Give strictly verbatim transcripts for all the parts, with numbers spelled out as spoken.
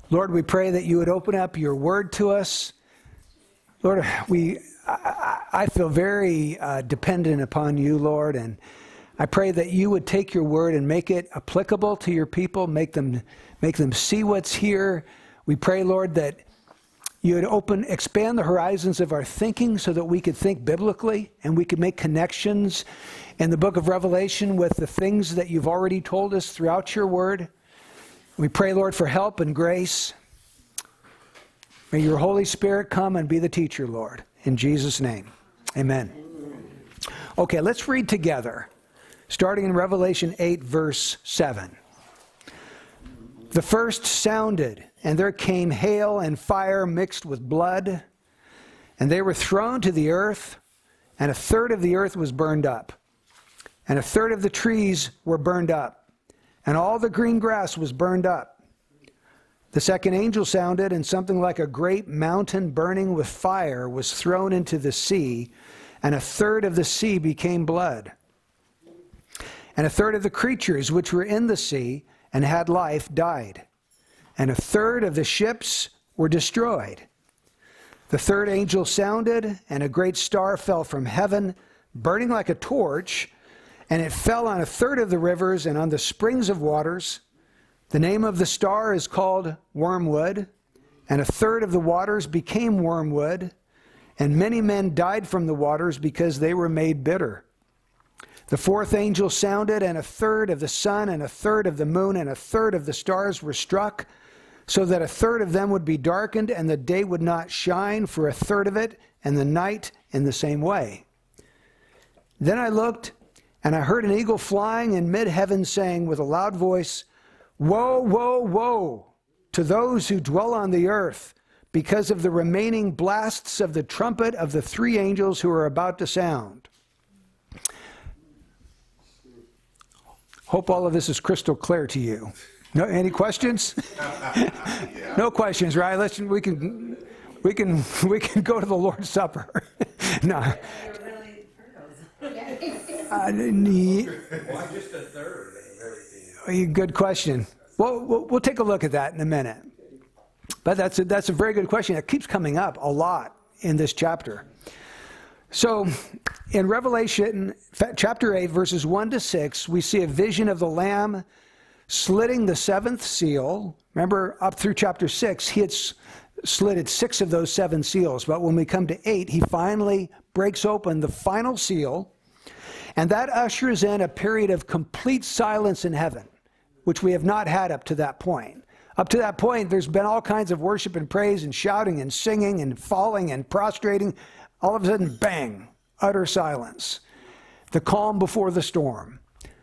Lord, we pray that you would open up your word to us. Lord, we, I, I feel very uh, dependent upon you, Lord, and I pray that you would take your word and make it applicable to your people, make them, make them see what's here. We pray, Lord, that you would open, expand the horizons of our thinking so that we could think biblically and we could make connections in the book of Revelation with the things that you've already told us throughout your word. We pray, Lord, for help and grace. May your Holy Spirit come and be the teacher, Lord. In Jesus' name, amen. Okay, let's read together, starting in Revelation eight, verse seven. The first sounded, and there came hail and fire mixed with blood, and they were thrown to the earth, and a third of the earth was burned up, and a third of the trees were burned up, and all the green grass was burned up. The second angel sounded, and something like a great mountain burning with fire was thrown into the sea, and a third of the sea became blood. And a third of the creatures which were in the sea and had life died, and a third of the ships were destroyed. The third angel sounded, and a great star fell from heaven, burning like a torch, and it fell on a third of the rivers and on the springs of waters. The name of the star is called Wormwood, and a third of the waters became wormwood, and many men died from the waters because they were made bitter. The fourth angel sounded, and a third of the sun and a third of the moon and a third of the stars were struck, so that a third of them would be darkened, and the day would not shine for a third of it, and the night in the same way. Then I looked, and I heard an eagle flying in mid-heaven saying with a loud voice, "Woe, woe, woe to those who dwell on the earth, because of the remaining blasts of the trumpet of the three angels who are about to sound." Hope all of this is crystal clear to you. No, any questions? Yeah. No questions, right? Let's we can we can we can go to the Lord's Supper. No. Uh, Why just a third? Good question. Well, well, we'll take a look at that in a minute. But that's a, that's a very good question. It keeps coming up a lot in this chapter. So in Revelation chapter eight, verses one to six, we see a vision of the Lamb slitting the seventh seal. Remember, up through chapter six, he had slitted six of those seven seals. But when we come to eight, he finally breaks open the final seal. And that ushers in a period of complete silence in heaven, which we have not had up to that point. Up to that point, there's been all kinds of worship and praise and shouting and singing and falling and prostrating. All of a sudden, bang, utter silence. The calm before the storm.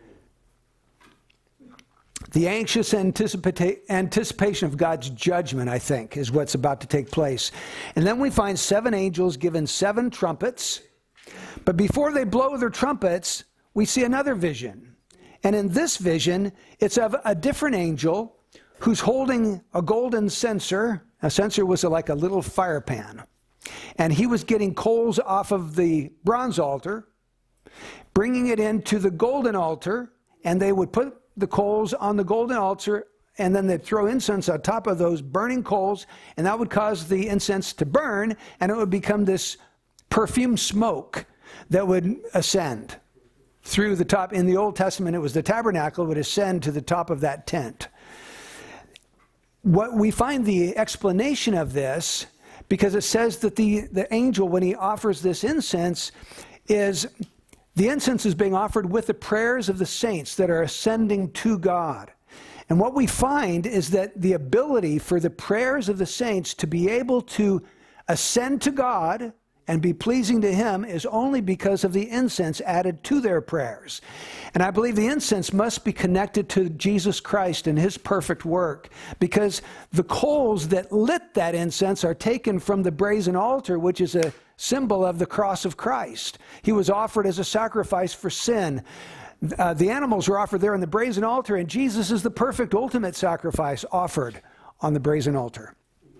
The anxious anticipa- anticipation of God's judgment, I think, is what's about to take place. And then we find seven angels given seven trumpets. But before they blow their trumpets, we see another vision. And in this vision, it's of a different angel who's holding a golden censer. A censer was like a little fire pan. And he was getting coals off of the bronze altar, bringing it into the golden altar, and they would put the coals on the golden altar, and then they'd throw incense on top of those burning coals, and that would cause the incense to burn, and it would become this perfume smoke that would ascend through the top. In the Old Testament, it was the tabernacle would ascend to the top of that tent. What we find the explanation of this, because it says that the, the angel, when he offers this incense, is the incense is being offered with the prayers of the saints that are ascending to God. And what we find is that the ability for the prayers of the saints to be able to ascend to God and be pleasing to him is only because of the incense added to their prayers. And I believe the incense must be connected to Jesus Christ and his perfect work, because the coals that lit that incense are taken from the brazen altar, which is a symbol of the cross of Christ. He was offered as a sacrifice for sin. Uh, the animals were offered there on the brazen altar, and Jesus is the perfect ultimate sacrifice offered on the brazen altar.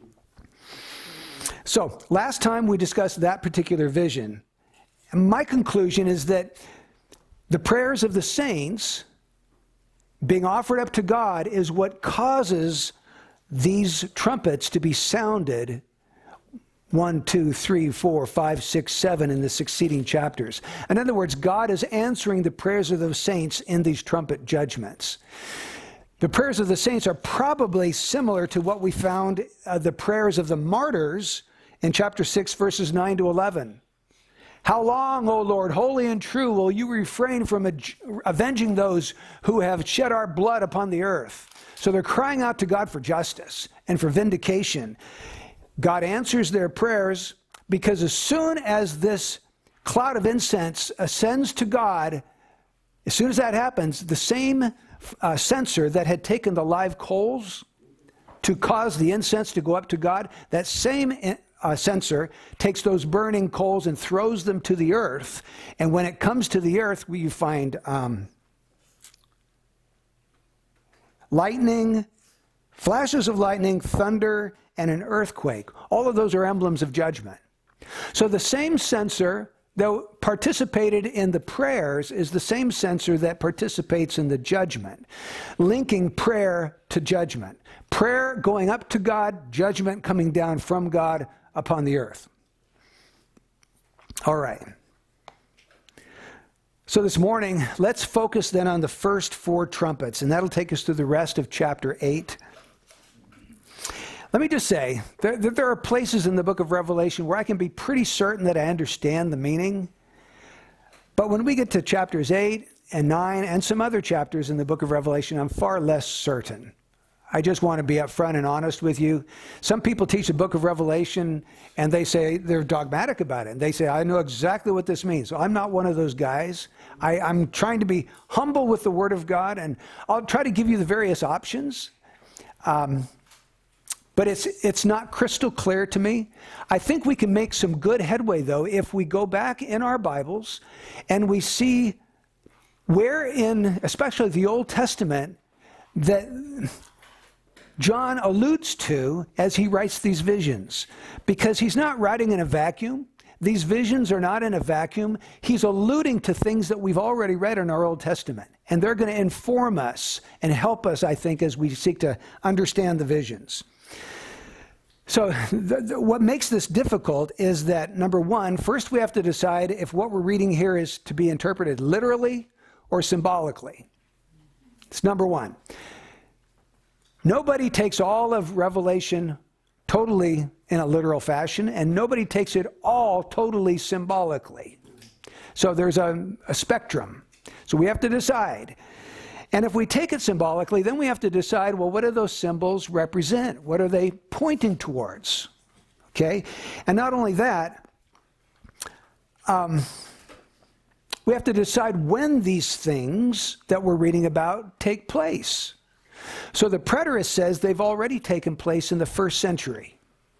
So, last time we discussed that particular vision. And my conclusion is that the prayers of the saints being offered up to God is what causes these trumpets to be sounded one, two, three, four, five, six, seven in the succeeding chapters. In other words, God is answering the prayers of those saints in these trumpet judgments. The prayers of the saints are probably similar to what we found uh, the prayers of the martyrs in chapter six, verses nine to eleven. How long, O Lord, holy and true, will you refrain from avenging those who have shed our blood upon the earth? So they're crying out to God for justice and for vindication. God answers their prayers because as soon as this cloud of incense ascends to God, as soon as that happens, the same uh, censer that had taken the live coals to cause the incense to go up to God, that same uh, censer takes those burning coals and throws them to the earth. And when it comes to the earth, you find um, lightning, flashes of lightning, thunder, and an earthquake. All of those are emblems of judgment. So the same censer that participated in the prayers is the same censer that participates in the judgment, linking prayer to judgment. Prayer going up to God, judgment coming down from God upon the earth. All right. So this morning, let's focus then on the first four trumpets, and that'll take us through the rest of chapter eight. Let me just say that there, there are places in the book of Revelation where I can be pretty certain that I understand the meaning. But when we get to chapters eight and nine and some other chapters in the book of Revelation, I'm far less certain. I just want to be upfront and honest with you. Some people teach the book of Revelation and they say they're dogmatic about it. And they say, I know exactly what this means. So I'm not one of those guys. I, I'm trying to be humble with the Word of God, and I'll try to give you the various options. Um, But it's it's not crystal clear to me. I think we can make some good headway, though, if we go back in our Bibles and we see where in, especially the Old Testament, that John alludes to as he writes these visions. Because he's not writing in a vacuum. These visions are not in a vacuum. He's alluding to things that we've already read in our Old Testament. And they're going to inform us and help us, I think, as we seek to understand the visions. So the, the, what makes this difficult is that, number one, first we have to decide if what we're reading here is to be interpreted literally or symbolically. It's number one. Nobody takes all of Revelation totally in a literal fashion, and nobody takes it all totally symbolically. So there's a, a spectrum. So we have to decide. And if we take it symbolically, then we have to decide, well, what do those symbols represent? What are they pointing towards? Okay? And not only that, um, we have to decide when these things that we're reading about take place. So the preterist says they've already taken place in the first century.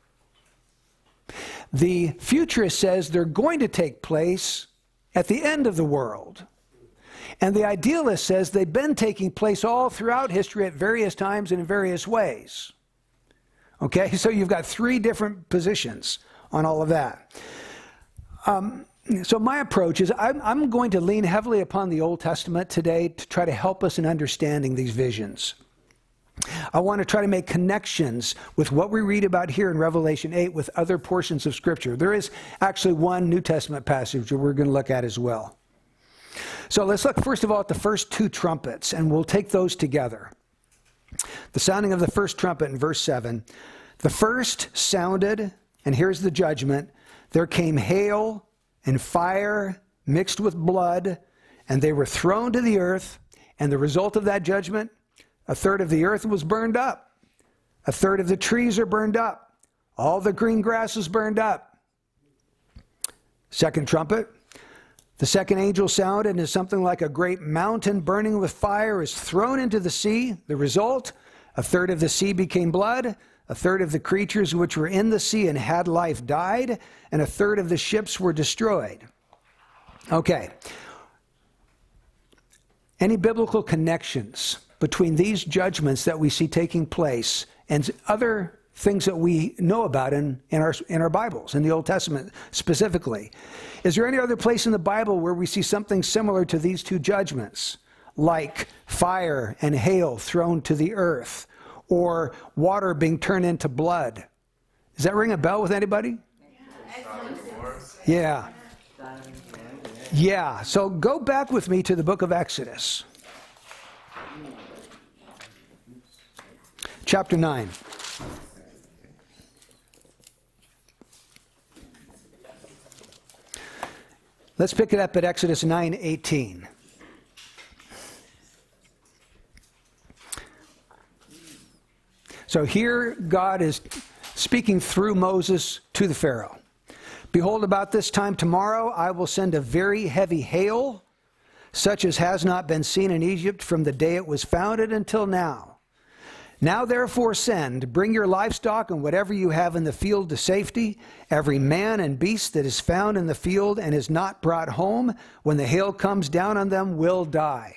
The futurist says they're going to take place at the end of the world. And the idealist says they've been taking place all throughout history at various times and in various ways. Okay, so you've got three different positions on all of that. Um, so my approach is I'm, I'm going to lean heavily upon the Old Testament today to try to help us in understanding these visions. I want to try to make connections with what we read about here in Revelation eight with other portions of Scripture. There is actually one New Testament passage that we're going to look at as well. So let's look first of all at the first two trumpets, and we'll take those together. The sounding of the first trumpet in verse seven. The first sounded, and here's the judgment. There came hail and fire mixed with blood, and they were thrown to the earth. And the result of that judgment, a third of the earth was burned up. A third of the trees are burned up. All the green grass is burned up. Second trumpet. The second angel sounded, and is something like a great mountain burning with fire is thrown into the sea. The result, a third of the sea became blood, a third of the creatures which were in the sea and had life died, and a third of the ships were destroyed. Okay. Any biblical connections between these judgments that we see taking place and other things that we know about in, in, our, in our Bibles, in the Old Testament specifically? Is there any other place in the Bible where we see something similar to these two judgments, like fire and hail thrown to the earth, or water being turned into blood. Does that ring a bell with anybody? Yeah. Yeah. So go back with me to the book of Exodus. Chapter nine. Let's pick it up at Exodus nine eighteen. So here God is speaking through Moses to the Pharaoh. Behold, about this time tomorrow I will send a very heavy hail, such as has not been seen in Egypt from the day it was founded until now. Now therefore send, bring your livestock and whatever you have in the field to safety, every man and beast that is found in the field and is not brought home, when the hail comes down on them, will die.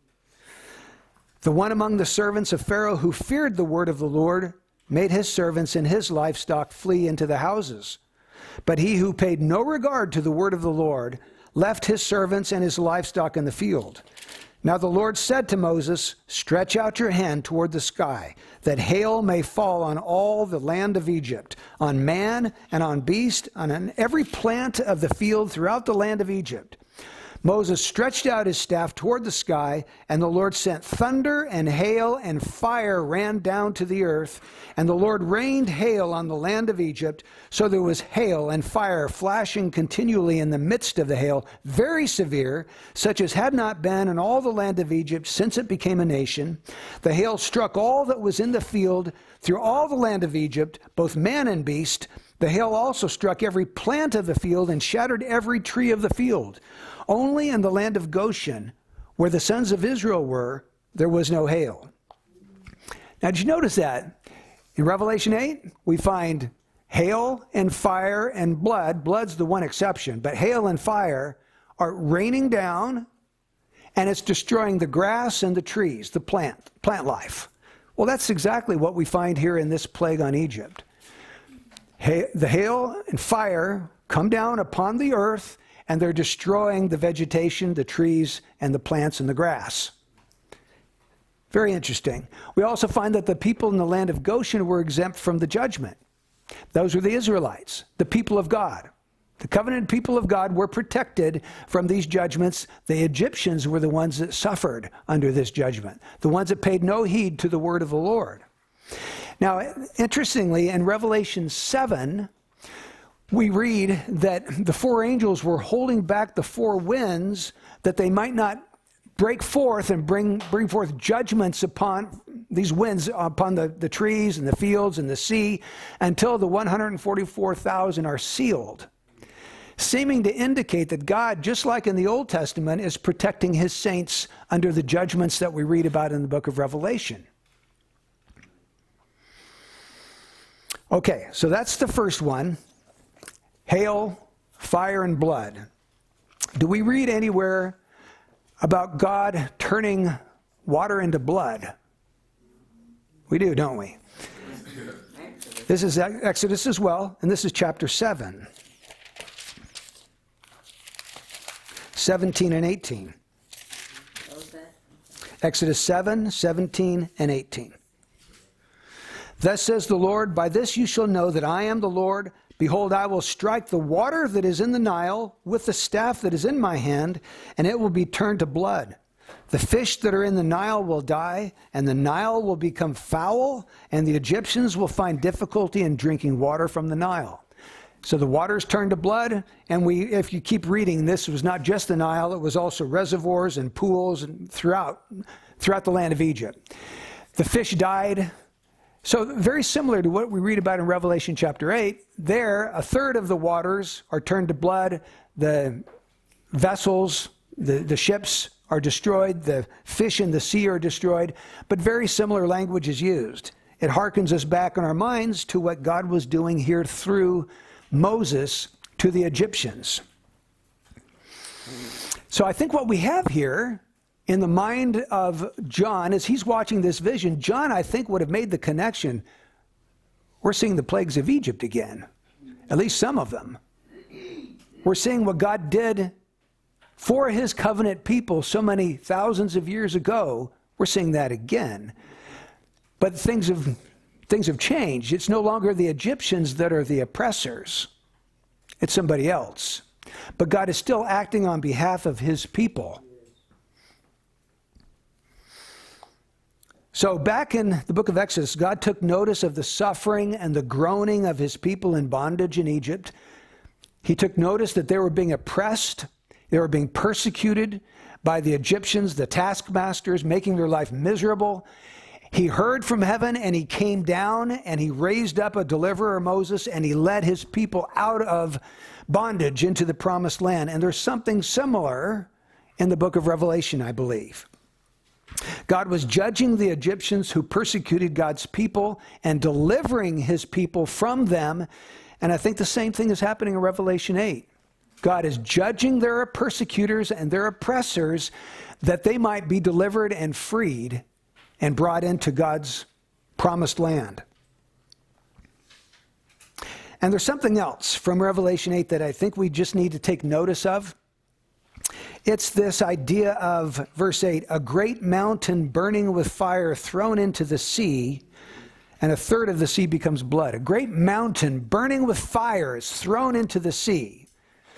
The one among the servants of Pharaoh who feared the word of the Lord made his servants and his livestock flee into the houses. But he who paid no regard to the word of the Lord left his servants and his livestock in the field. Now the Lord said to Moses, stretch out your hand toward the sky, that hail may fall on all the land of Egypt, on man and on beast, and on every plant of the field throughout the land of Egypt. Moses stretched out his staff toward the sky, and the Lord sent thunder and hail, and fire ran down to the earth. And the Lord rained hail on the land of Egypt, so there was hail and fire flashing continually in the midst of the hail, very severe, such as had not been in all the land of Egypt since it became a nation. The hail struck all that was in the field through all the land of Egypt, both man and beast. The hail also struck every plant of the field and shattered every tree of the field. Only in the land of Goshen, where the sons of Israel were, there was no hail. Now, did you notice that? In Revelation eight, we find hail and fire and blood. Blood's the one exception, but hail and fire are raining down, and it's destroying the grass and the trees, the plant, plant life. Well, that's exactly what we find here in this plague on Egypt. The hail and fire come down upon the earth, and they're destroying the vegetation, the trees, and the plants and the grass. Very interesting. We also find that the people in the land of Goshen were exempt from the judgment. Those were the Israelites, the people of God. The covenant people of God were protected from these judgments. The Egyptians were the ones that suffered under this judgment, the ones that paid no heed to the word of the Lord. Now, interestingly, in Revelation seven, we read that the four angels were holding back the four winds that they might not break forth and bring, bring forth judgments upon these winds, upon the, the trees and the fields and the sea, until the one hundred forty-four thousand are sealed, seeming to indicate that God, just like in the Old Testament, is protecting his saints under the judgments that we read about in the book of Revelation. Okay, so that's the first one. Hail, fire, and blood. Do we read anywhere about God turning water into blood? We do, don't we? This is Exodus as well, and this is chapter seven. seventeen and eighteen. Exodus seven, seventeen, and eighteen. Thus says the Lord, by this you shall know that I am the Lord. Behold, I will strike the water that is in the Nile with the staff that is in my hand, and it will be turned to blood. The fish that are in the Nile will die, and the Nile will become foul, and the Egyptians will find difficulty in drinking water from the Nile. So the water is turned to blood, and we, if you keep reading, this was not just the Nile, it was also reservoirs and pools and throughout, throughout the land of Egypt. The fish died. So very similar to what we read about in Revelation chapter eight, there a third of the waters are turned to blood, the vessels, the, the ships are destroyed, the fish in the sea are destroyed, but very similar language is used. It harkens us back in our minds to what God was doing here through Moses to the Egyptians. So I think what we have here in the mind of John, as he's watching this vision, John, I think, would have made the connection. We're seeing the plagues of Egypt again, at least some of them. We're seeing what God did for his covenant people so many thousands of years ago. We're seeing that again. But things have, things have changed. It's no longer the Egyptians that are the oppressors. It's somebody else. But God is still acting on behalf of his people. So back in the book of Exodus, God took notice of the suffering and the groaning of his people in bondage in Egypt. He took notice that they were being oppressed, they were being persecuted by the Egyptians, the taskmasters, making their life miserable. He heard from heaven and he came down and he raised up a deliverer, Moses, and he led his people out of bondage into the promised land. And there's something similar in the book of Revelation, I believe. God was judging the Egyptians who persecuted God's people and delivering his people from them. And I think the same thing is happening in Revelation eight. God is judging their persecutors and their oppressors that they might be delivered and freed and brought into God's promised land. And there's something else from Revelation eight that I think we just need to take notice of. It's this idea of, verse eight, a great mountain burning with fire thrown into the sea, and a third of the sea becomes blood. A great mountain burning with fire is thrown into the sea.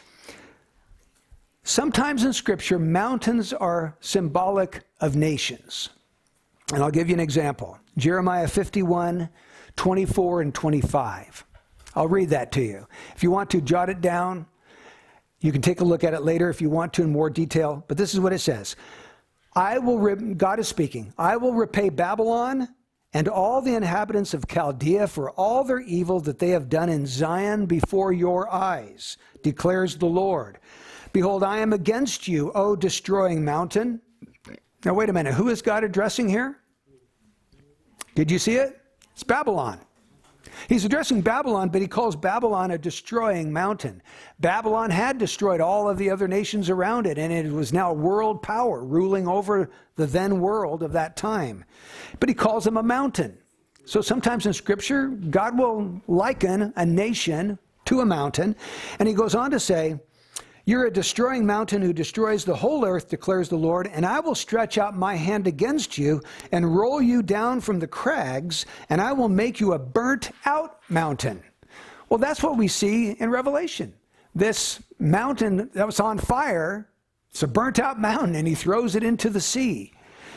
Sometimes in Scripture, mountains are symbolic of nations. And I'll give you an example. Jeremiah fifty-one, twenty-four, and twenty-five. I'll read that to you. If you want to jot it down, you can take a look at it later if you want to in more detail. But this is what it says. I will, re- God is speaking, I will repay Babylon and all the inhabitants of Chaldea for all their evil that they have done in Zion before your eyes, declares the Lord. Behold, I am against you, O destroying mountain. Now, wait a minute. Who is God addressing here? Did you see it? It's Babylon. He's addressing Babylon, but he calls Babylon a destroying mountain. Babylon had destroyed all of the other nations around it, and it was now world power ruling over the then world of that time. But he calls them a mountain. So sometimes in Scripture, God will liken a nation to a mountain, and he goes on to say, you're a destroying mountain who destroys the whole earth, declares the Lord, and I will stretch out my hand against you and roll you down from the crags, and I will make you a burnt-out mountain. Well, that's what we see in Revelation. This mountain that was on fire, it's a burnt-out mountain, and he throws it into the sea.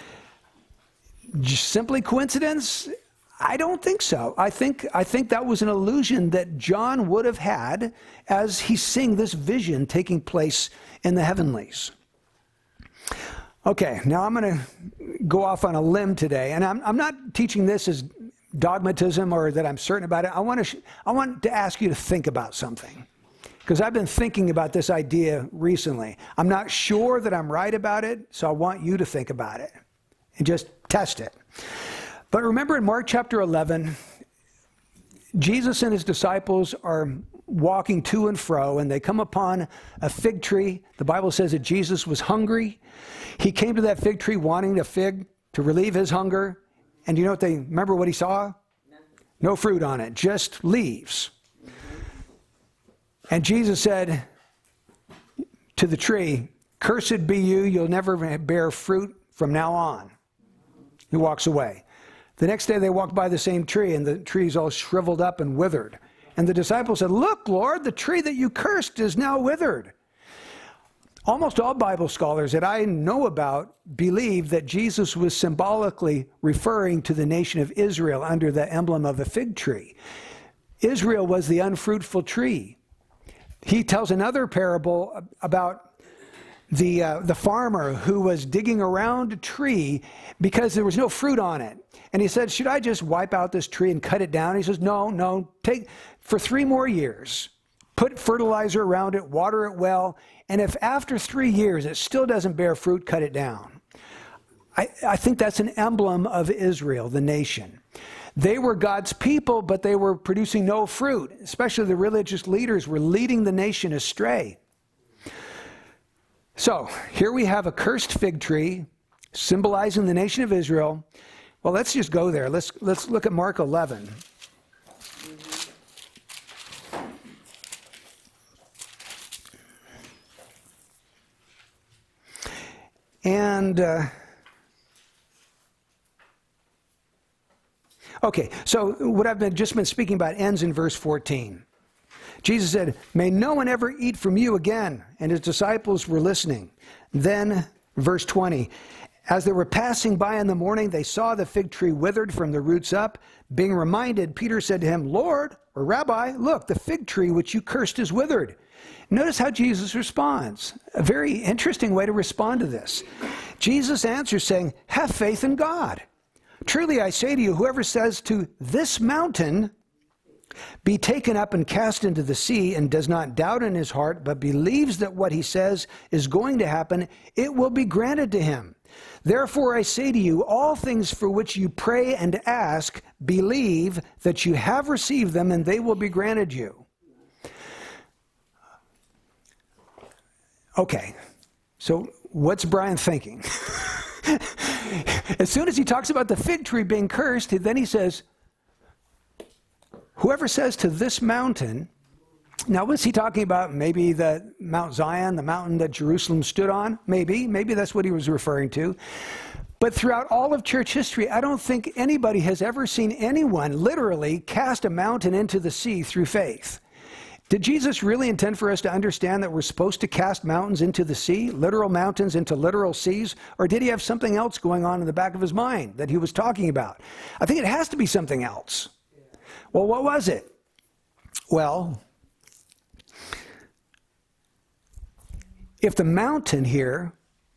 Just simply coincidence? I don't think so. I think I think that was an illusion that John would have had as he's seeing this vision taking place in the heavenlies. Okay, now I'm going to go off on a limb today, and I'm I'm not teaching this as dogmatism or that I'm certain about it. I want to I want to ask you to think about something, because I've been thinking about this idea recently. I'm not sure that I'm right about it, so I want you to think about it and just test it. But remember in Mark chapter eleven, Jesus and his disciples are walking to and fro, and they come upon a fig tree. The Bible says that Jesus was hungry. He came to that fig tree wanting a fig to relieve his hunger. And you know what they, remember what he saw? No fruit on it, just leaves. And Jesus said to the tree, cursed be you, you'll never bear fruit from now on. He walks away. The next day they walked by the same tree, and the tree's all shriveled up and withered. And the disciples said, look, Lord, the tree that you cursed is now withered. Almost all Bible scholars that I know about believe that Jesus was symbolically referring to the nation of Israel under the emblem of a fig tree. Israel was the unfruitful tree. He tells another parable about the uh, the farmer who was digging around a tree because there was no fruit on it. And he said, should I just wipe out this tree and cut it down? He says, no, no, take for three more years, put fertilizer around it, water it well, and if after three years it still doesn't bear fruit, cut it down. I, I think that's an emblem of Israel, the nation. They were God's people, but they were producing no fruit. Especially the religious leaders were leading the nation astray. So here we have a cursed fig tree symbolizing the nation of Israel. Well, let's just go there. Let's let's look at Mark eleven. And uh, Okay, so what I've been just been speaking about ends in verse fourteen. Jesus said, "May no one ever eat from you again." And his disciples were listening. Then, verse twenty, as they were passing by in the morning, they saw the fig tree withered from the roots up. Being reminded, Peter said to him, "Lord," or "Rabbi, look, the fig tree which you cursed is withered." Notice how Jesus responds. A very interesting way to respond to this. Jesus answers saying, "Have faith in God. Truly I say to you, whoever says to this mountain, be taken up and cast into the sea, and does not doubt in his heart, but believes that what he says is going to happen, it will be granted to him. Therefore I say to you, all things for which you pray and ask, believe that you have received them, and they will be granted you." Okay, so what's Brian thinking? As soon as he talks about the fig tree being cursed, then he says, whoever says to this mountain, now what's he talking about? Maybe the Mount Zion, the mountain that Jerusalem stood on? Maybe, maybe that's what he was referring to. But throughout all of church history, I don't think anybody has ever seen anyone literally cast a mountain into the sea through faith. Did Jesus really intend for us to understand that we're supposed to cast mountains into the sea, literal mountains into literal seas? Or did he have something else going on in the back of his mind that he was talking about? I think it has to be something else. Well, what was it? Well, if the mountain here,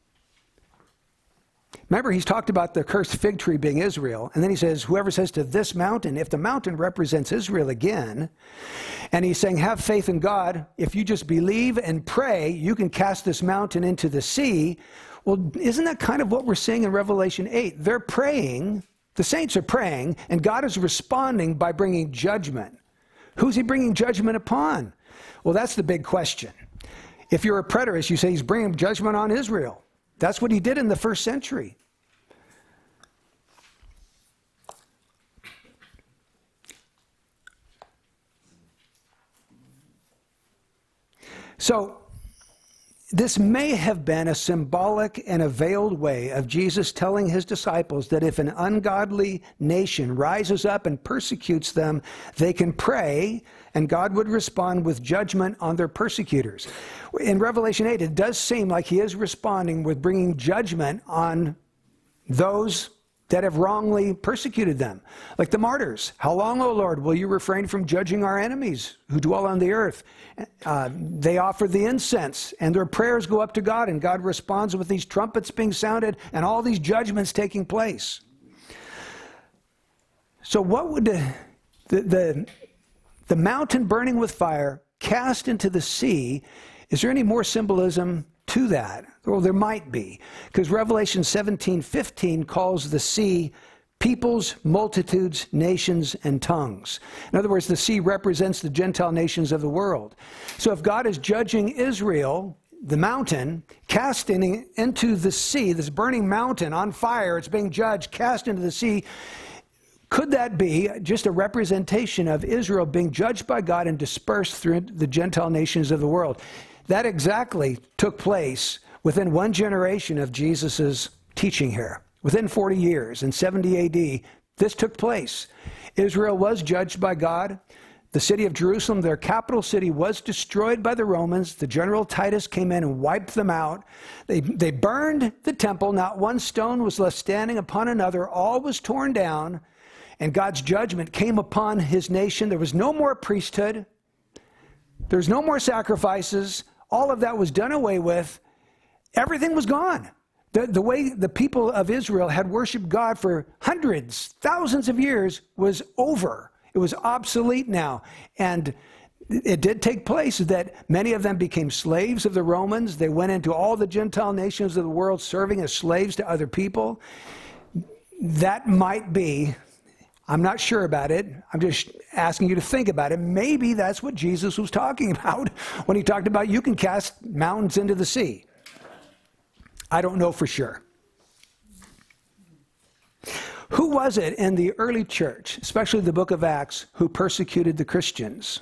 remember he's talked about the cursed fig tree being Israel, and then he says, whoever says to this mountain, if the mountain represents Israel again, and he's saying, have faith in God, if you just believe and pray, you can cast this mountain into the sea. Well, isn't that kind of what we're seeing in Revelation eight? They're praying, the saints are praying, and God is responding by bringing judgment. Who's he bringing judgment upon? Well, that's the big question. If you're a preterist, you say he's bringing judgment on Israel. That's what he did in the first century. So, this may have been a symbolic and a veiled way of Jesus telling his disciples that if an ungodly nation rises up and persecutes them, they can pray and God would respond with judgment on their persecutors. In Revelation eight, it does seem like he is responding with bringing judgment on those that have wrongly persecuted them. Like the martyrs. How long, O Lord, will you refrain from judging our enemies who dwell on the earth? Uh, they offer the incense, and their prayers go up to God, and God responds with these trumpets being sounded and all these judgments taking place. So what would the, the, the, the mountain burning with fire cast into the sea, is there any more symbolism to that? Well, there might be, because Revelation seventeen fifteen calls the sea peoples, multitudes, nations, and tongues. In other words, the sea represents the Gentile nations of the world. So if God is judging Israel, the mountain, casting into the sea, this burning mountain on fire, it's being judged, cast into the sea, could that be just a representation of Israel being judged by God and dispersed through the Gentile nations of the world? That exactly took place within one generation of Jesus' teaching here. Within forty years, in seventy A D, this took place. Israel was judged by God. The city of Jerusalem, their capital city, was destroyed by the Romans. The general Titus came in and wiped them out. They, they burned the temple. Not one stone was left standing upon another. All was torn down, and God's judgment came upon his nation. There was no more priesthood. There was no more sacrifices. All of that was done away with. Everything was gone. The, the way the people of Israel had worshiped God for hundreds, thousands of years was over. It was obsolete now. And it did take place that many of them became slaves of the Romans. They went into all the Gentile nations of the world serving as slaves to other people. That might be, I'm not sure about it. I'm just asking you to think about it. Maybe that's what Jesus was talking about when he talked about you can cast mountains into the sea. I don't know for sure. Who was it in the early church, especially the book of Acts, who persecuted the Christians?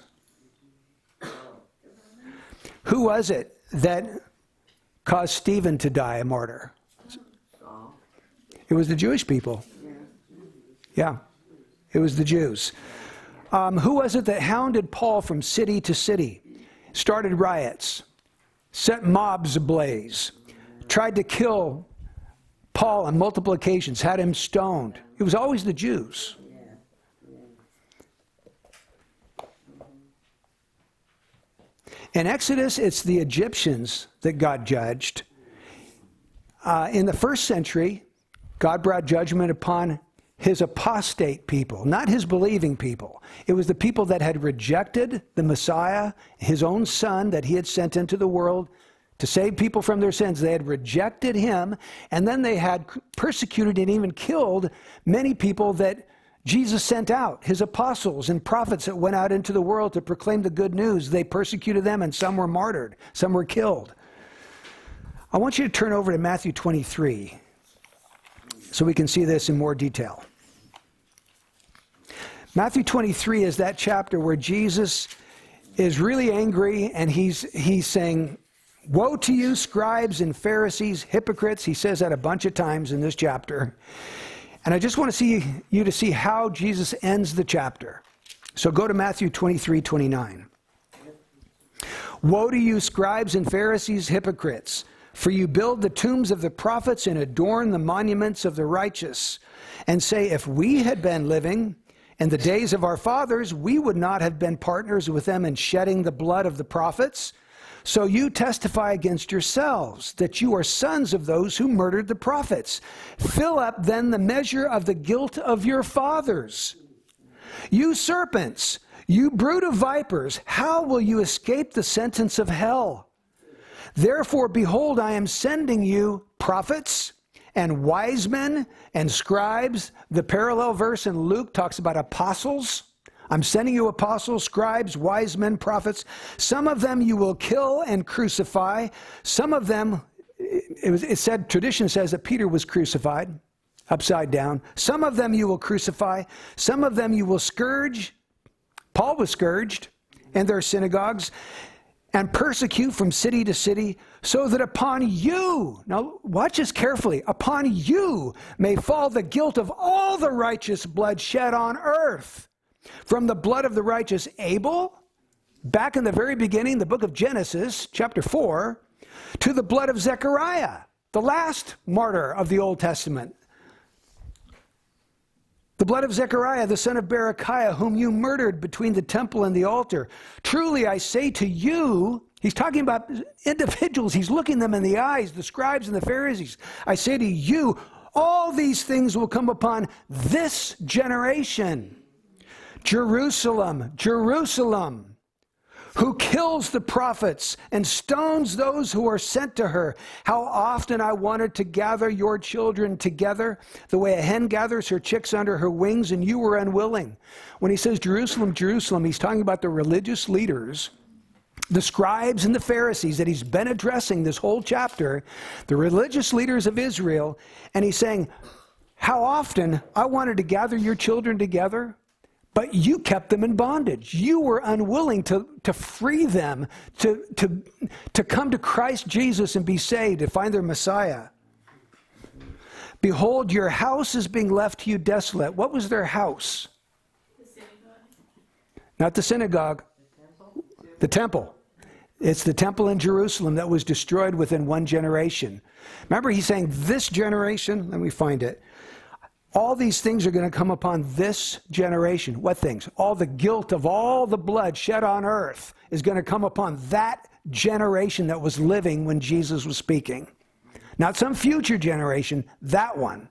Who was it that caused Stephen to die a martyr? It was the Jewish people. Yeah. It was the Jews. Um, who was it that hounded Paul from city to city, started riots, set mobs ablaze, tried to kill Paul on multiple occasions, had him stoned? It was always the Jews. In Exodus, it's the Egyptians that God judged. Uh, in the first century, God brought judgment upon his apostate people, not his believing people. It was the people that had rejected the Messiah, his own son that he had sent into the world to save people from their sins. They had rejected him, and then they had persecuted and even killed many people that Jesus sent out, his apostles and prophets that went out into the world to proclaim the good news. They persecuted them, and some were martyred, some were killed. I want you to turn over to Matthew twenty-three so we can see this in more detail. Matthew twenty-three is that chapter where Jesus is really angry, and he's, he's saying, "Woe to you, scribes and Pharisees, hypocrites." He says that a bunch of times in this chapter. And I just want to see you to see how Jesus ends the chapter. So go to Matthew twenty-three, twenty-nine. "Woe to you, scribes and Pharisees, hypocrites, for you build the tombs of the prophets and adorn the monuments of the righteous, and say, if we had been living in the days of our fathers, we would not have been partners with them in shedding the blood of the prophets. So you testify against yourselves that you are sons of those who murdered the prophets. Fill up then the measure of the guilt of your fathers. You serpents, you brood of vipers, how will you escape the sentence of hell? Therefore, behold, I am sending you prophets and wise men and scribes." The parallel verse in Luke talks about apostles. "I'm sending you apostles, scribes, wise men, prophets. Some of them you will kill and crucify. Some of them," it, was, it said, tradition says that Peter was crucified upside down. "Some of them you will crucify. Some of them you will scourge." Paul was scourged in their synagogues. "And persecute from city to city, so that upon you," now watch this carefully, "upon you may fall the guilt of all the righteous blood shed on earth. From the blood of the righteous Abel," back in the very beginning, the book of Genesis, chapter four, "to the blood of Zechariah," the last martyr of the Old Testament. "The blood of Zechariah, the son of Berechiah, whom you murdered between the temple and the altar. Truly I say to you," he's talking about individuals, he's looking them in the eyes, the scribes and the Pharisees. "I say to you, all these things will come upon this generation. Jerusalem, Jerusalem, who kills the prophets and stones those who are sent to her. How often I wanted to gather your children together, the way a hen gathers her chicks under her wings, and you were unwilling." When he says Jerusalem, Jerusalem, he's talking about the religious leaders, the scribes and the Pharisees that he's been addressing this whole chapter, the religious leaders of Israel. And he's saying, how often I wanted to gather your children together, but you kept them in bondage. You were unwilling to, to free them, to, to, to come to Christ Jesus and be saved, to find their Messiah. "Behold, your house is being left to you desolate." What was their house? The synagogue. Not the synagogue. The temple. The temple. It's the temple in Jerusalem that was destroyed within one generation. Remember, he's saying this generation, let me find it. All these things are going to come upon this generation. What things? All the guilt of all the blood shed on earth is going to come upon that generation that was living when Jesus was speaking. Not some future generation, that one.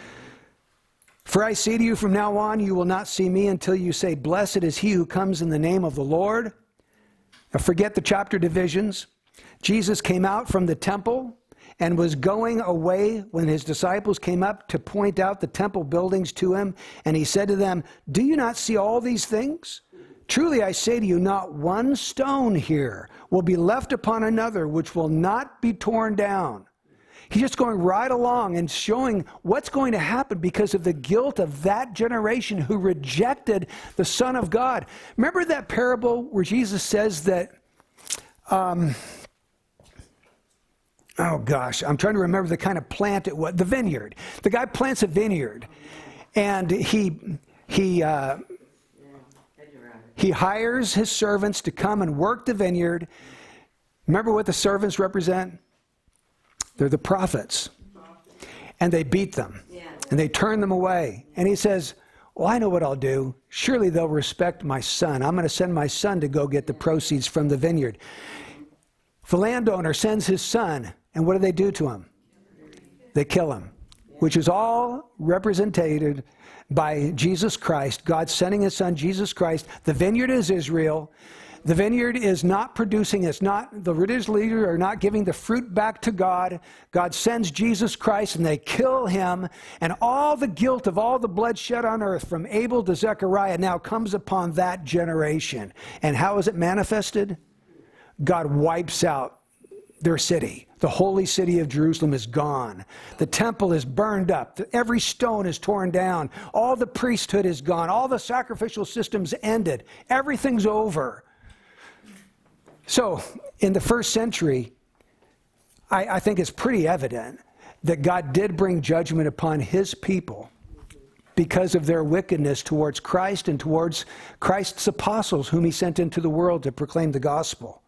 "For I say to you, from now on you will not see me until you say, blessed is he who comes in the name of the Lord." Now forget the chapter divisions. Jesus came out from the temple and was going away when his disciples came up to point out the temple buildings to him. And he said to them, "Do you not see all these things? Truly I say to you, not one stone here will be left upon another which will not be torn down." He's just going right along and showing what's going to happen because of the guilt of that generation who rejected the Son of God. Remember that parable where Jesus says that, um, oh gosh, I'm trying to remember the kind of plant it was, the vineyard. The guy plants a vineyard, and he he, uh, he hires his servants to come and work the vineyard. Remember what the servants represent? They're the prophets. And they beat them. And they turn them away. And he says, well, I know what I'll do. Surely they'll respect my son. I'm going to send my son to go get the proceeds from the vineyard. The landowner sends his son. And what do they do to him? They kill him. Which is all represented by Jesus Christ. God sending his son, Jesus Christ. The vineyard is Israel. The vineyard is not producing, it's not, the religious leaders are not giving the fruit back to God. God sends Jesus Christ and they kill him. And all the guilt of all the blood shed on earth from Abel to Zechariah now comes upon that generation. And how is it manifested? God wipes out their city. The holy city of Jerusalem is gone. The temple is burned up. Every stone is torn down. All the priesthood is gone. All the sacrificial systems ended. Everything's over. So, in the first century, I, I think it's pretty evident that God did bring judgment upon his people because of their wickedness towards Christ and towards Christ's apostles, whom he sent into the world to proclaim the gospel.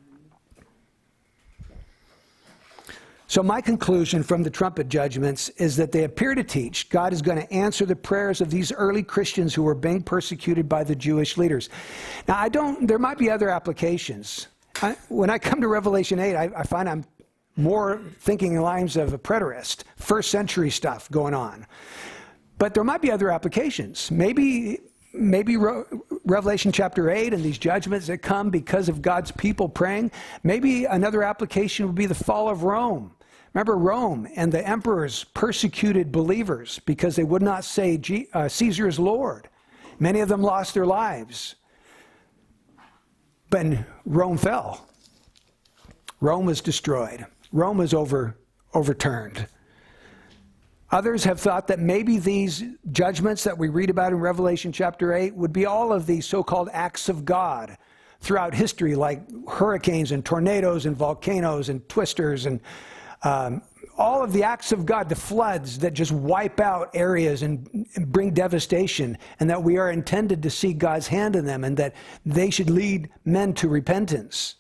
So my conclusion from the trumpet judgments is that they appear to teach God is going to answer the prayers of these early Christians who were being persecuted by the Jewish leaders. Now, I don't, there might be other applications. I, when I come to Revelation eight, I, I find I'm more thinking in lines of a preterist, first century stuff going on. But there might be other applications. Maybe, maybe Re Revelation chapter eight and these judgments that come because of God's people praying. Maybe another application would be the fall of Rome. Remember, Rome and the emperors persecuted believers because they would not say G uh, Caesar is Lord. Many of them lost their lives. But Rome fell. Rome was destroyed. Rome was over, overturned. Others have thought that maybe these judgments that we read about in Revelation chapter eight would be all of these so-called acts of God throughout history, like hurricanes and tornadoes and volcanoes and twisters and um, all of the acts of God, the floods that just wipe out areas and, and bring devastation, and that we are intended to see God's hand in them and that they should lead men to repentance.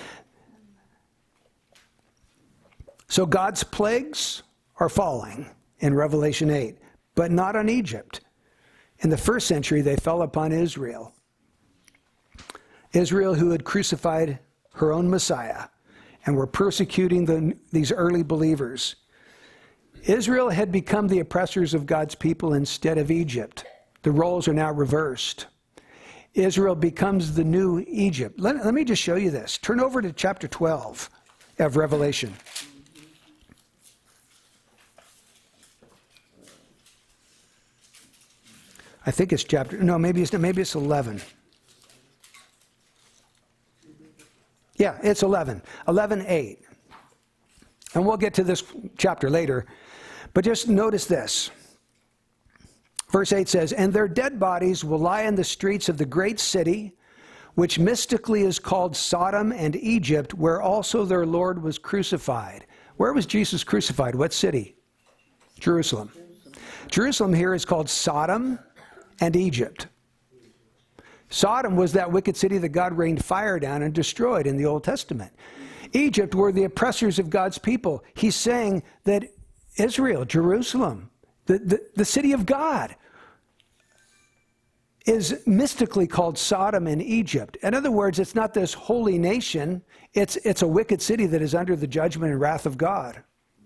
So God's plagues are falling in Revelation eight, but not on Egypt. In the first century, they fell upon Israel. Israel, who had crucified her own Messiah and were persecuting the, these early believers. Israel had become the oppressors of God's people instead of Egypt. The roles are now reversed. Israel becomes the new Egypt. Let, let me just show you this. Turn over to chapter twelve of Revelation. I think it's chapter, no, maybe it's, maybe it's eleven. Yeah, it's eleven. eleven eight. And we'll get to this chapter later. But just notice this. Verse eight says, and their dead bodies will lie in the streets of the great city, which mystically is called Sodom and Egypt, where also their Lord was crucified. Where was Jesus crucified? What city? Jerusalem. Jerusalem here is called Sodom and Egypt. Sodom was that wicked city that God rained fire down and destroyed in the Old Testament. Egypt were the oppressors of God's people. He's saying that Israel, Jerusalem, the, the, the city of God, is mystically called Sodom and Egypt. In other words, it's not this holy nation. It's, it's a wicked city that is under the judgment and wrath of God.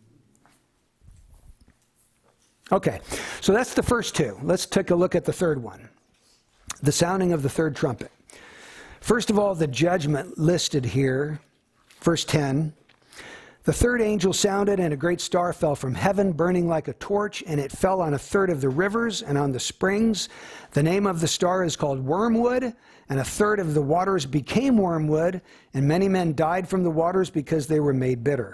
Okay, so that's the first two. Let's take a look at the third one. The sounding of the third trumpet. First of all, the judgment listed here, verse ten. The third angel sounded, and a great star fell from heaven, burning like a torch, and it fell on a third of the rivers and on the springs. The name of the star is called Wormwood, and a third of the waters became wormwood, and many men died from the waters because they were made bitter.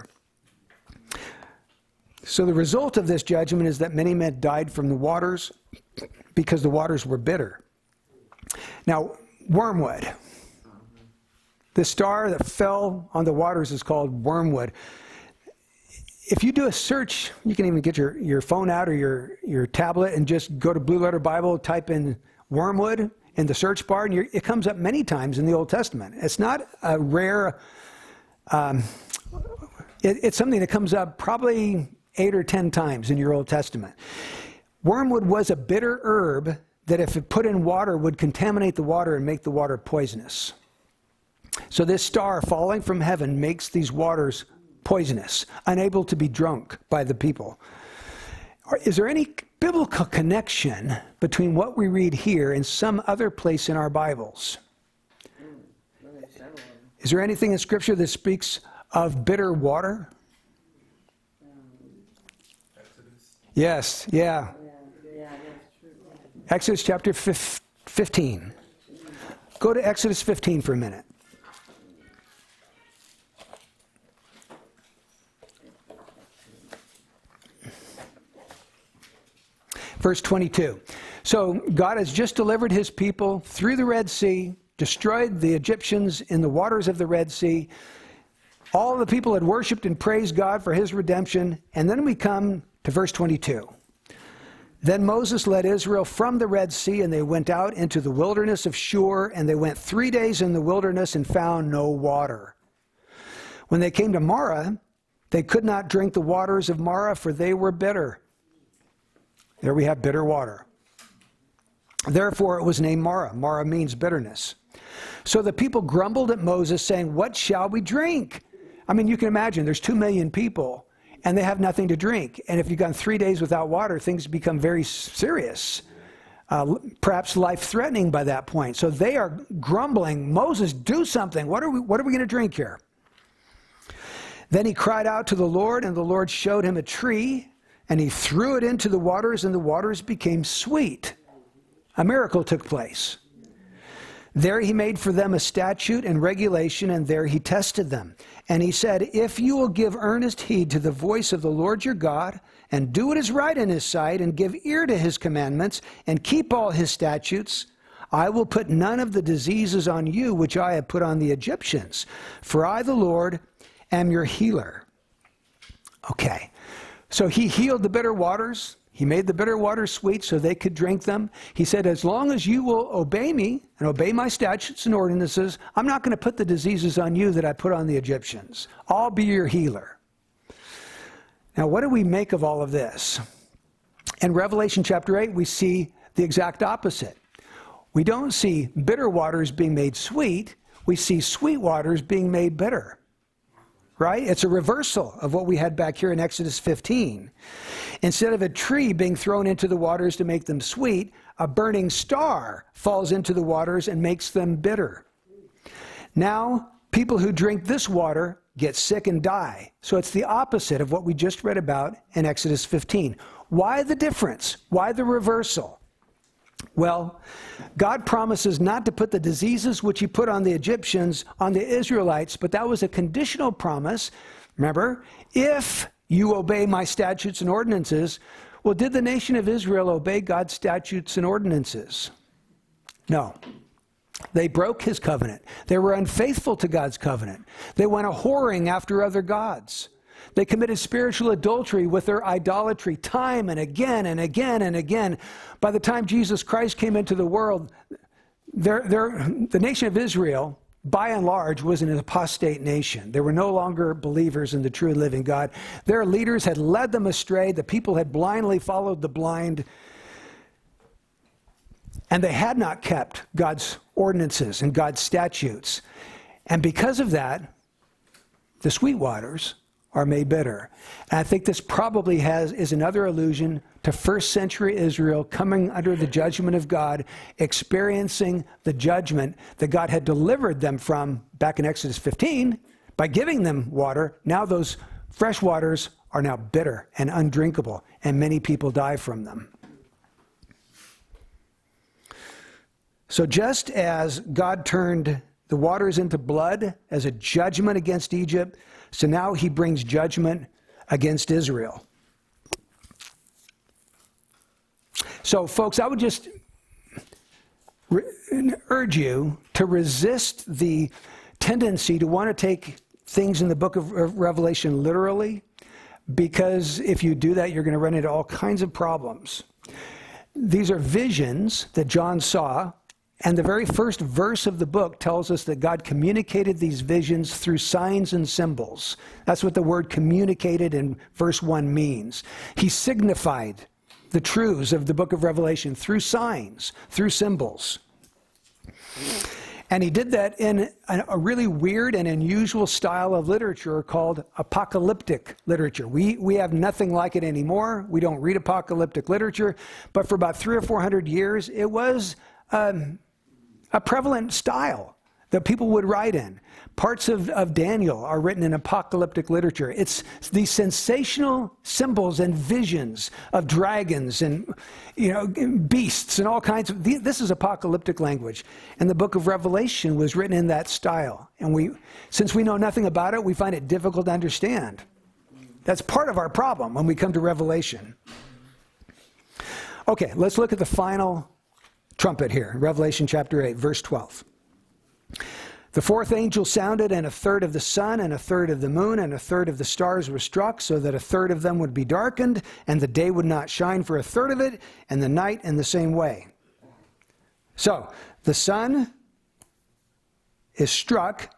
So the result of this judgment is that many men died from the waters because the waters were bitter. Now, wormwood. The star that fell on the waters is called wormwood. if you do a search, you can even get your, your phone out or your, your tablet and just go to Blue Letter Bible, type in wormwood in the search bar, and you're, it comes up many times in the Old Testament. It's not a rare, um, it, it's something that comes up probably eight or ten times in your Old Testament. Wormwood was a bitter herb that if it put in water would contaminate the water and make the water poisonous. So this star falling from heaven makes these waters poisonous, unable to be drunk by the people. Is there any biblical connection between what we read here and some other place in our Bibles? Is there anything in Scripture that speaks of bitter water? Exodus. Yes, yeah. Exodus chapter fifteen. Go to Exodus fifteen for a minute. Verse twenty-two. So God has just delivered his people through the Red Sea, destroyed the Egyptians in the waters of the Red Sea. All the people had worshiped and praised God for his redemption. And then we come to verse twenty-two. Then Moses led Israel from the Red Sea, and they went out into the wilderness of Shur, and they went three days in the wilderness and found no water. When they came to Marah, they could not drink the waters of Marah, for they were bitter. There we have bitter water. Therefore it was named Marah. Marah means bitterness. So the people grumbled at Moses, saying, "What shall we drink?" I mean, you can imagine there's two million people, and they have nothing to drink. And if you've gone three days without water, things become very serious, uh, perhaps life-threatening by that point. So they are grumbling, "Moses, do something. What are we, what are we going to drink here?" Then he cried out to the Lord, and the Lord showed him a tree, and he threw it into the waters, and the waters became sweet. A miracle took place. There he made for them a statute and regulation, and there he tested them. And he said, "If you will give earnest heed to the voice of the Lord your God, and do what is right in his sight, and give ear to his commandments, and keep all his statutes, I will put none of the diseases on you which I have put on the Egyptians. For I, the Lord, am your healer." Okay, so he healed the bitter waters. He made the bitter waters sweet so they could drink them. He said, as long as you will obey me and obey my statutes and ordinances, I'm not going to put the diseases on you that I put on the Egyptians. I'll be your healer. Now, what do we make of all of this? In Revelation chapter eight, we see the exact opposite. We don't see bitter waters being made sweet. We see sweet waters being made bitter. Right? It's a reversal of what we had back here in Exodus fifteen. Instead of a tree being thrown into the waters to make them sweet, a burning star falls into the waters and makes them bitter. Now, people who drink this water get sick and die. So it's the opposite of what we just read about in Exodus fifteen. Why the difference? Why the reversal? Well, God promises not to put the diseases which he put on the Egyptians on the Israelites, but that was a conditional promise. Remember, if you obey my statutes and ordinances. Well, did the nation of Israel obey God's statutes and ordinances? No. They broke his covenant. They were unfaithful to God's covenant. They went a-whoring after other gods. They committed spiritual adultery with their idolatry time and again and again and again. By the time Jesus Christ came into the world, their, their, the nation of Israel, by and large, was an apostate nation. They were no longer believers in the true and living God. Their leaders had led them astray. The people had blindly followed the blind. And they had not kept God's ordinances and God's statutes. And because of that, the sweet waters are made bitter. And I think this probably has is another allusion to first century Israel coming under the judgment of God, experiencing the judgment that God had delivered them from back in Exodus fifteen by giving them water. Now those fresh waters are now bitter and undrinkable, and many people die from them. So just as God turned the waters into blood as a judgment against Egypt, so now he brings judgment against Israel. So, folks, I would just re- urge you to resist the tendency to want to take things in the book of Revelation literally, because if you do that, you're going to run into all kinds of problems. These are visions that John saw, and the very first verse of the book tells us that God communicated these visions through signs and symbols. That's what the word communicated in verse one means. He signified the truths of the book of Revelation through signs, through symbols. And he did that in a really weird and unusual style of literature called apocalyptic literature. We, we have nothing like it anymore. We don't read apocalyptic literature. But for about three or four hundred years, it was um, a prevalent style that people would write in. Parts of, of Daniel are written in apocalyptic literature. It's these sensational symbols and visions of dragons and, you know, beasts and all kinds of, this is apocalyptic language. And the book of Revelation was written in that style. And we, since we know nothing about it, we find it difficult to understand. That's part of our problem when we come to Revelation. Okay, let's look at the final trumpet here, Revelation chapter eight, verse twelve. The fourth angel sounded, and a third of the sun, and a third of the moon, and a third of the stars were struck, so that a third of them would be darkened, and the day would not shine for a third of it, and the night in the same way. So, the sun is struck,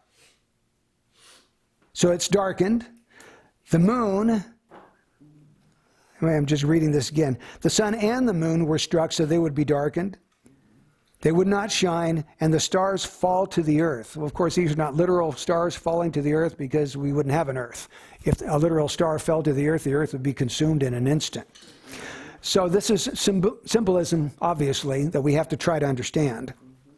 so it's darkened. The moon, I'm just reading this again. The sun and the moon were struck, so they would be darkened. They would not shine, and the stars fall to the earth. Well, of course, these are not literal stars falling to the earth because we wouldn't have an earth. If a literal star fell to the earth, the earth would be consumed in an instant. So this is symbol symbolism, obviously, that we have to try to understand.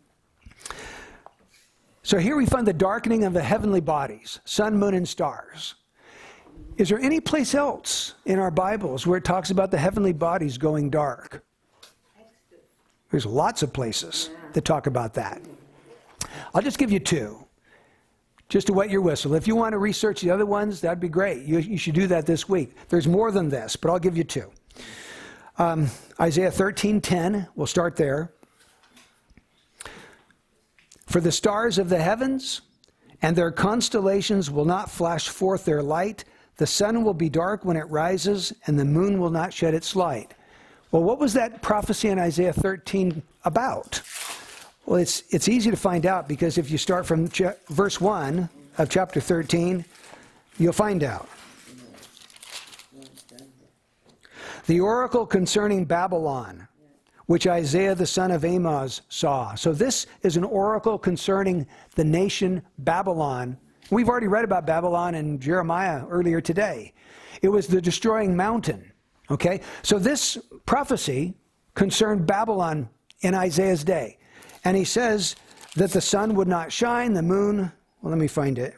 So here we find the darkening of the heavenly bodies, sun, moon, and stars. Is there any place else in our Bibles where it talks about the heavenly bodies going dark? There's lots of places that talk about that. I'll just give you two, just to wet your whistle. If you want to research the other ones, that'd be great. You, you should do that this week. There's more than this, but I'll give you two. Um, Isaiah thirteen ten, we'll start there. For the stars of the heavens and their constellations will not flash forth their light. The sun will be dark when it rises, and the moon will not shed its light. Well, what was that prophecy in Isaiah thirteen about? Well, it's, it's easy to find out because if you start from verse one of chapter thirteen, you'll find out. The oracle concerning Babylon, which Isaiah the son of Amoz saw. So this is an oracle concerning the nation Babylon. We've already read about Babylon in Jeremiah earlier today. It was the destroying mountain. Okay, so this prophecy concerned Babylon in Isaiah's day. And he says that the sun would not shine, the moon, well, let me find it.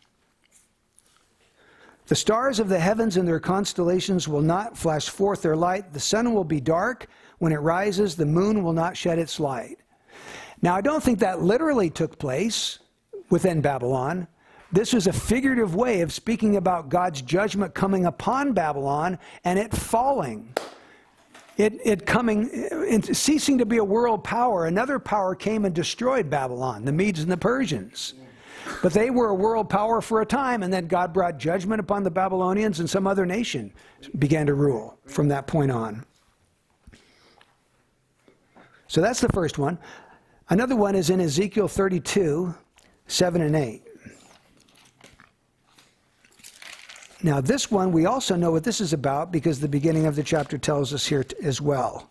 The stars of the heavens and their constellations will not flash forth their light. The sun will be dark. When it rises, the moon will not shed its light. Now, I don't think that literally took place within Babylon. This was a figurative way of speaking about God's judgment coming upon Babylon and it falling. It, it coming, it ceasing to be a world power. Another power came and destroyed Babylon, the Medes and the Persians. But they were a world power for a time, and then God brought judgment upon the Babylonians, and some other nation began to rule from that point on. So that's the first one. Another one is in Ezekiel thirty-two, seven and eight. Now this one, we also know what this is about because the beginning of the chapter tells us here as well.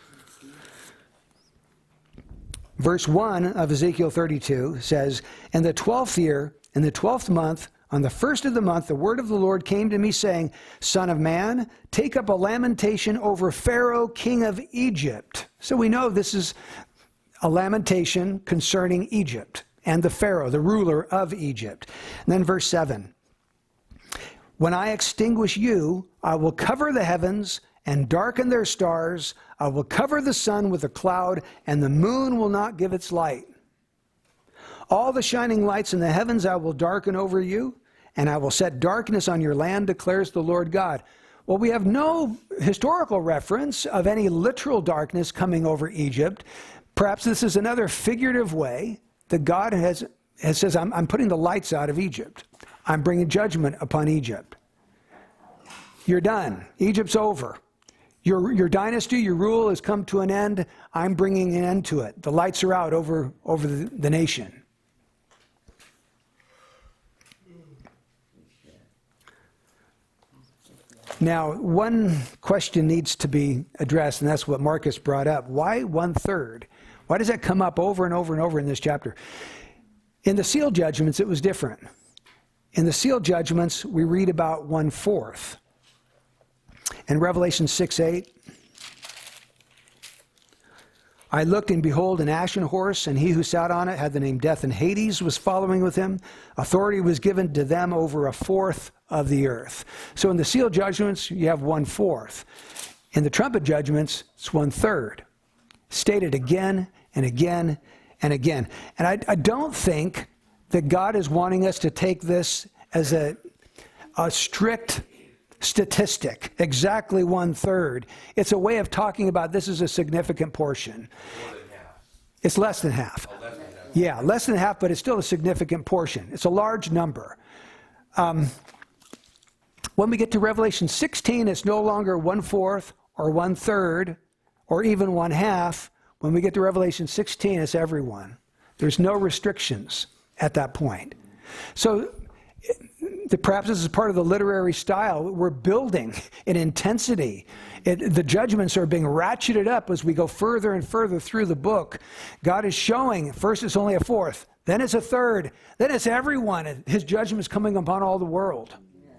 Verse one of Ezekiel thirty-two says, "In the twelfth year, in the twelfth month, on the first of the month, the word of the Lord came to me, saying, Son of man, take up a lamentation over Pharaoh, king of Egypt." So we know this is a lamentation concerning Egypt and the Pharaoh, the ruler of Egypt. And then verse seven, "When I extinguish you, I will cover the heavens and darken their stars. I will cover the sun with a cloud, and the moon will not give its light. All the shining lights in the heavens I will darken over you, and I will set darkness on your land, declares the Lord God." Well, we have no historical reference of any literal darkness coming over Egypt. Perhaps this is another figurative way that God has, has says, I'm, I'm putting the lights out of Egypt. I'm bringing judgment upon Egypt. You're done. Egypt's over. Your, your dynasty, your rule has come to an end. I'm bringing an end to it. The lights are out over, over the, the nation. Now, one question needs to be addressed, and that's what Marcus brought up. Why one-third? Why does that come up over and over and over in this chapter? In the seal judgments, it was different. In the seal judgments, we read about one-fourth. In Revelation six eight, I looked, and behold, an ashen horse, and he who sat on it had the name Death, and Hades was following with him. Authority was given to them over a fourth of the earth. So in the seal judgments, you have one-fourth. In the trumpet judgments, it's one-third. Stated again and again and again. And I, I don't think that God is wanting us to take this as a, a strict statistic, exactly one-third. It's a way of talking about this is a significant portion. More than half. It's less than half. Oh, less than half. Yeah, less than half, but it's still a significant portion. It's a large number. Um, when we get to Revelation sixteen, it's no longer one-fourth or one-third or even one-half. When we get to Revelation sixteen, it's everyone. There's no restrictions at that point. So the, perhaps this is part of the literary style. We're building in intensity. It, the judgments are being ratcheted up as we go further and further through the book. God is showing, first it's only a fourth, then it's a third, then it's everyone. His judgment is coming upon all the world.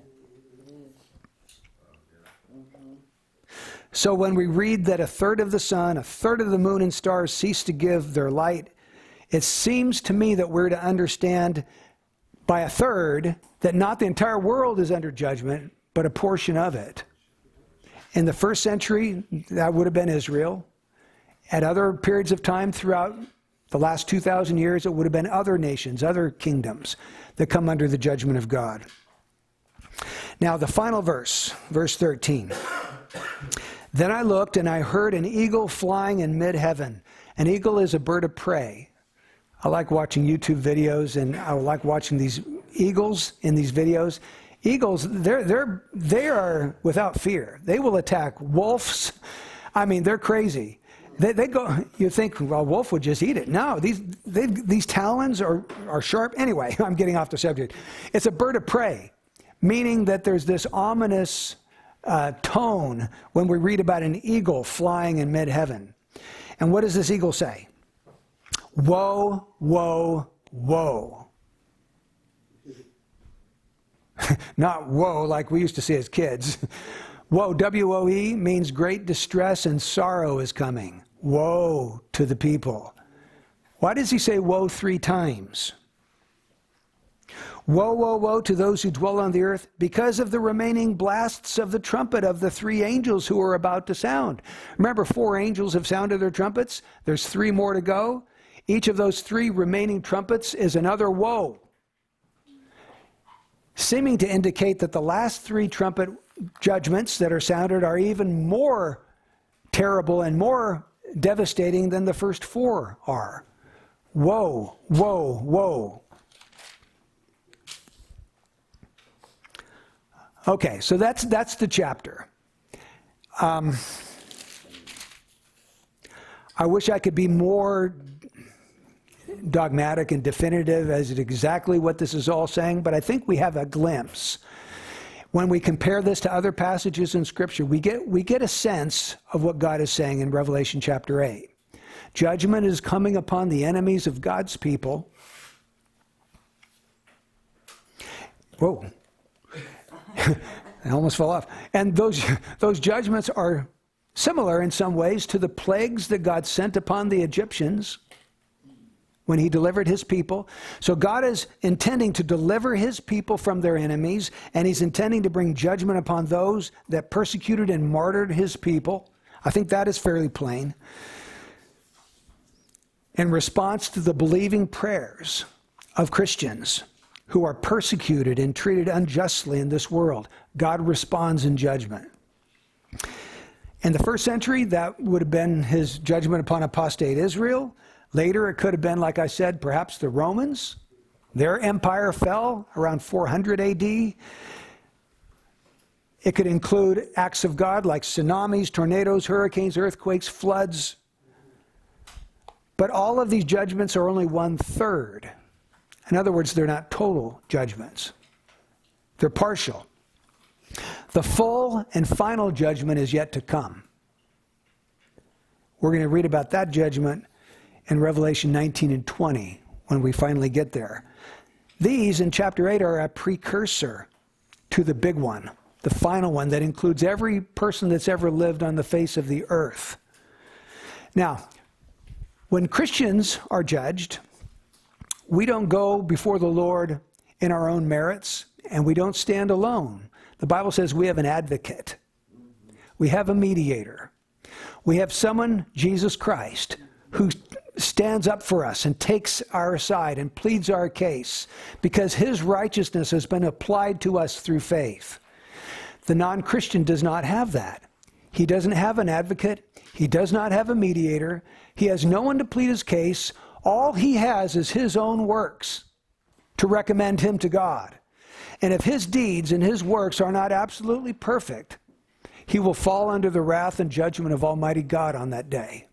So when we read that a third of the sun, a third of the moon and stars cease to give their light, it seems to me that we're to understand by a third that not the entire world is under judgment, but a portion of it. In the first century, that would have been Israel. At other periods of time throughout the last two thousand years, it would have been other nations, other kingdoms that come under the judgment of God. Now, the final verse, verse thirteen. Then I looked, and I heard an eagle flying in mid-heaven. An eagle is a bird of prey. I like watching YouTube videos, and I like watching these eagles in these videos. Eagles, they're, they're, they are without fear. They will attack wolves. I mean, they're crazy. They, they go. You think, well, a wolf would just eat it. No, these, they, these talons are, are sharp. Anyway, I'm getting off the subject. It's a bird of prey, meaning that there's this ominous uh, tone when we read about an eagle flying in mid-heaven. And what does this eagle say? Woe, woe, woe. Not woe like we used to say as kids. Woe, W O E, means great distress and sorrow is coming. Woe to the people. Why does he say woe three times? Woe, woe, woe to those who dwell on the earth because of the remaining blasts of the trumpet of the three angels who are about to sound. Remember, four angels have sounded their trumpets. There's three more to go. Each of those three remaining trumpets is another woe, seeming to indicate that the last three trumpet judgments that are sounded are even more terrible and more devastating than the first four are. Woe, woe, woe. Okay, so that's that's the chapter. Um, I wish I could be more dogmatic and definitive as to exactly what this is all saying, but I think we have a glimpse. When we compare this to other passages in Scripture, we get we get a sense of what God is saying in Revelation chapter eight. Judgment is coming upon the enemies of God's people. Whoa. I almost fell off. And those, those judgments are similar in some ways to the plagues that God sent upon the Egyptians when he delivered his people. So God is intending to deliver his people from their enemies, and he's intending to bring judgment upon those that persecuted and martyred his people. I think that is fairly plain. In response to the believing prayers of Christians who are persecuted and treated unjustly in this world, God responds in judgment. In the first century, that would have been his judgment upon apostate Israel. Later, it could have been, like I said, perhaps the Romans. Their empire fell around four hundred A D. It could include acts of God like tsunamis, tornadoes, hurricanes, earthquakes, floods. But all of these judgments are only one-third. In other words, they're not total judgments. They're partial. The full and final judgment is yet to come. We're going to read about that judgment in Revelation nineteen and twenty when we finally get there. These in chapter eight are a precursor to the big one, the final one that includes every person that's ever lived on the face of the earth. Now, when Christians are judged, we don't go before the Lord in our own merits, and we don't stand alone. The Bible says we have an advocate. We have a mediator. We have someone, Jesus Christ, who stands up for us and takes our side and pleads our case because his righteousness has been applied to us through faith. The non-Christian does not have that. He doesn't have an advocate. He does not have a mediator. He has no one to plead his case. All he has is his own works to recommend him to God. And if his deeds and his works are not absolutely perfect, he will fall under the wrath and judgment of Almighty God on that day.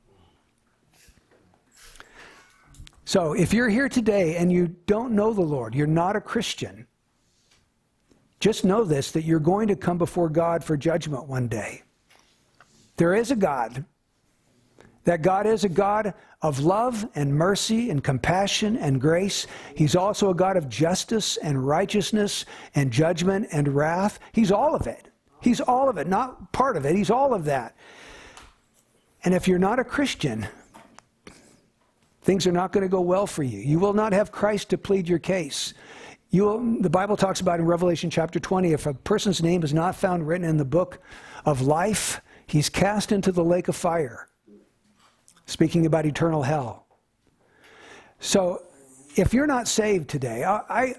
So if you're here today and you don't know the Lord, you're not a Christian, just know this, that you're going to come before God for judgment one day. There is a God. That God is a God of love and mercy and compassion and grace. He's also a God of justice and righteousness and judgment and wrath. He's all of it. He's all of it, not part of it. He's all of that. And if you're not a Christian, things are not going to go well for you. You will not have Christ to plead your case. You will, the Bible talks about in Revelation chapter twenty, if a person's name is not found written in the book of life, he's cast into the lake of fire. Speaking about eternal hell. So, if you're not saved today, I, I,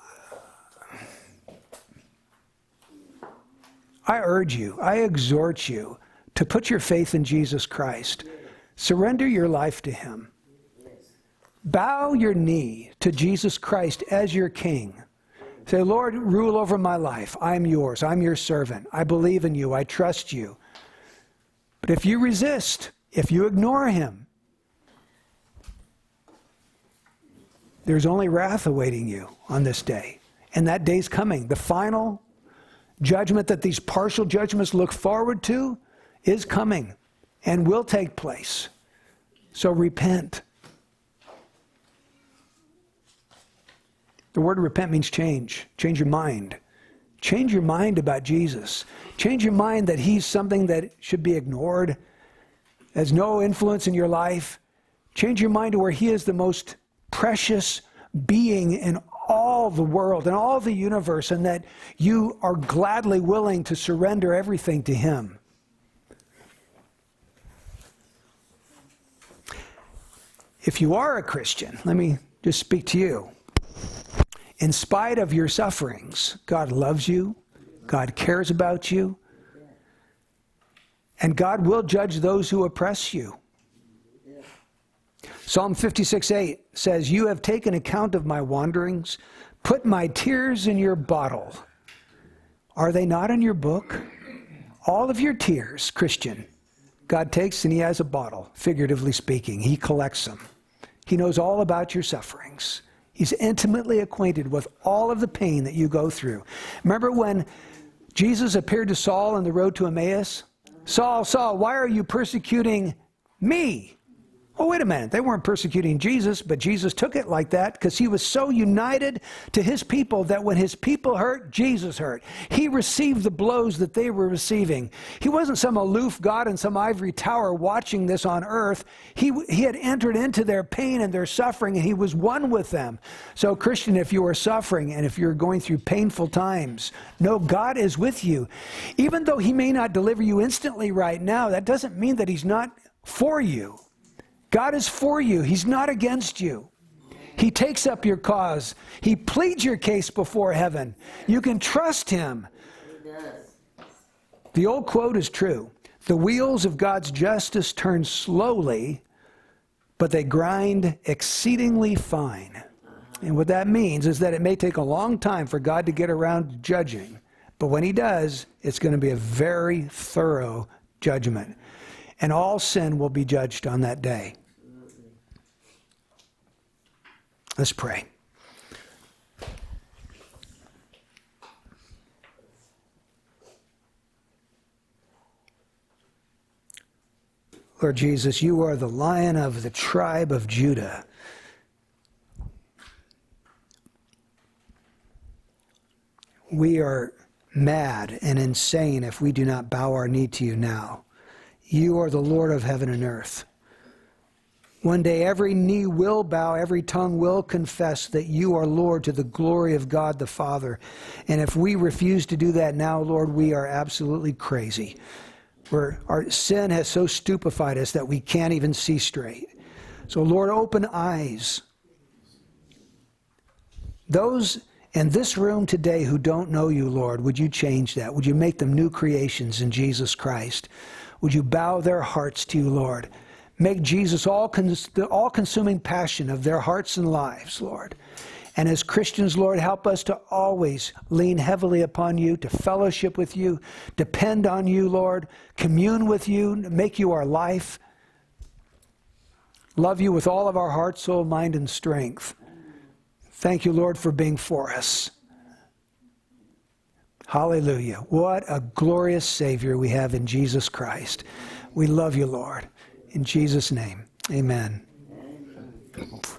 I urge you, I exhort you to put your faith in Jesus Christ. Surrender your life to him. Bow your knee to Jesus Christ as your King. Say, Lord, rule over my life. I'm yours. I'm your servant. I believe in you. I trust you. But if you resist, if you ignore him, there's only wrath awaiting you on this day. And that day's coming. The final judgment that these partial judgments look forward to is coming and will take place. So repent. The word repent means change. Change your mind. Change your mind about Jesus. Change your mind that he's something that should be ignored, has no influence in your life. Change your mind to where he is the most precious being in all the world and all the universe, and that you are gladly willing to surrender everything to him. If you are a Christian, let me just speak to you. In spite of your sufferings, God loves you, God cares about you, and God will judge those who oppress you. Psalm fifty-six eight says, you have taken account of my wanderings, put my tears in your bottle. Are they not in your book? All of your tears, Christian, God takes and he has a bottle, figuratively speaking. He collects them. He knows all about your sufferings. He's intimately acquainted with all of the pain that you go through. Remember when Jesus appeared to Saul on the road to Emmaus? Saul, Saul, why are you persecuting me? Oh, wait a minute. They weren't persecuting Jesus, but Jesus took it like that because he was so united to his people that when his people hurt, Jesus hurt. He received the blows that they were receiving. He wasn't some aloof God in some ivory tower watching this on earth. He, he had entered into their pain and their suffering, and he was one with them. So, Christian, if you are suffering and if you're going through painful times, know God is with you. Even though he may not deliver you instantly right now, that doesn't mean that he's not for you. God is for you. He's not against you. He takes up your cause. He pleads your case before heaven. You can trust him. The old quote is true. The wheels of God's justice turn slowly, but they grind exceedingly fine. And what that means is that it may take a long time for God to get around to judging, But when he does, it's going to be a very thorough judgment. And all sin will be judged on that day. Let's pray. Lord Jesus, you are the Lion of the tribe of Judah. We are mad and insane if we do not bow our knee to you now. You are the Lord of heaven and earth. One day every knee will bow, every tongue will confess that you are Lord to the glory of God the Father. And if we refuse to do that now, Lord, we are absolutely crazy. Where our sin has so stupefied us that we can't even see straight. So, Lord, open eyes. Those in this room today who don't know you, Lord, would you change that? Would you make them new creations in Jesus Christ? Would you bow their hearts to you, Lord? Make Jesus all cons- the all-consuming passion of their hearts and lives, Lord. And as Christians, Lord, help us to always lean heavily upon you, to fellowship with you, depend on you, Lord, commune with you, make you our life, love you with all of our heart, soul, mind, and strength. Thank you, Lord, for being for us. Hallelujah. What a glorious Savior we have in Jesus Christ. We love you, Lord. In Jesus' name, amen. Amen.